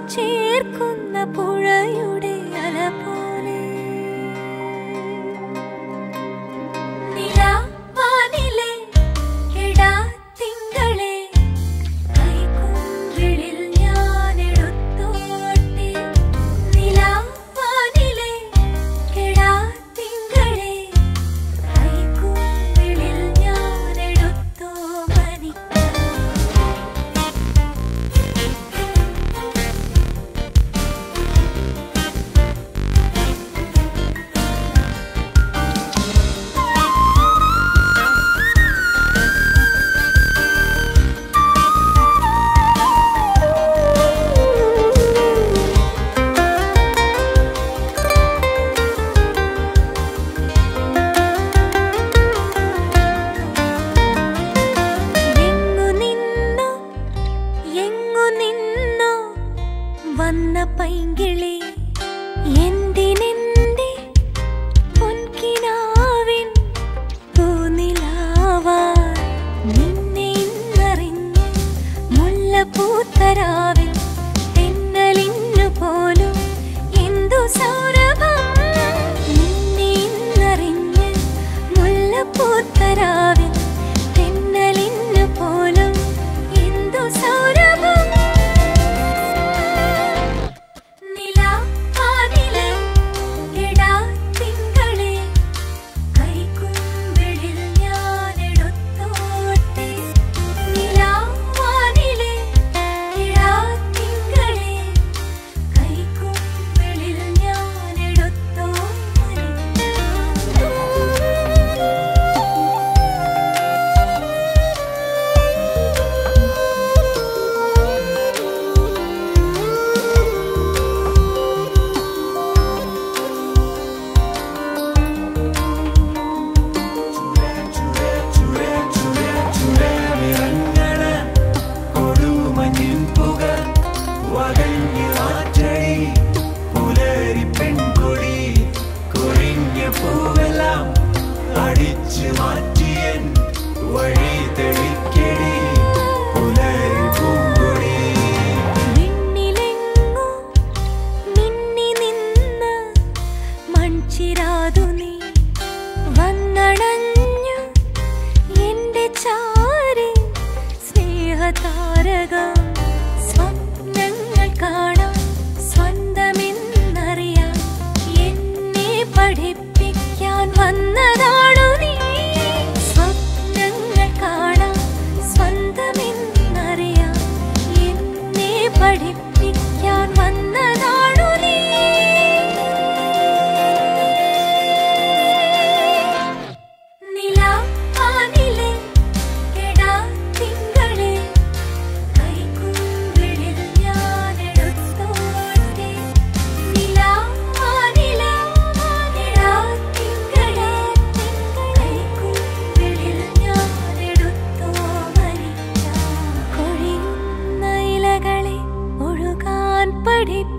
ചേർക്കുന്ന പുഴയുടെ അല പോലെ നിലാവാനിലെ തിങ്കളെ കൈക്കുമ്പിളിൽ ഞാൻ എടുത്തോട്ടെ നിലാവാനിലെ തിങ്കളെ കൈക്കുമ്പിളിൽ ഞാൻ എടുത്തോ വന്ന പൈങ്കിളി എന്തിനെന്റെ പൊൻകിനാവിൻ പൂനിലാവാൻ നിന്നെ ഇന്നറിഞ്ഞ് മുല്ലപ്പൂത്തരാവിൽ തെന്നലിന്നു പോലും എന്തു സൗരഭം നിന്നെ ഇന്നറിഞ്ഞ് മുല്ലപ്പൂത്തരാവിൽ തെന്നലിന്നു പോലും എന്തു സൗരഭം സ്വപ്നങ്ങൾ കാണാൻ സ്വന്തമെന്നറിയാൻ എന്നെ പഠിപ്പിക്കാൻ വന്നതാണു നീ സ്വപ്നങ്ങൾ കാണാൻ സ്വന്തമെന്നറിയാൻ എന്നെ പഠിപ്പിക്കാൻ വന്നതാണു നീ നിലാവാനിലെ പഠിപ്പിക്കാൻ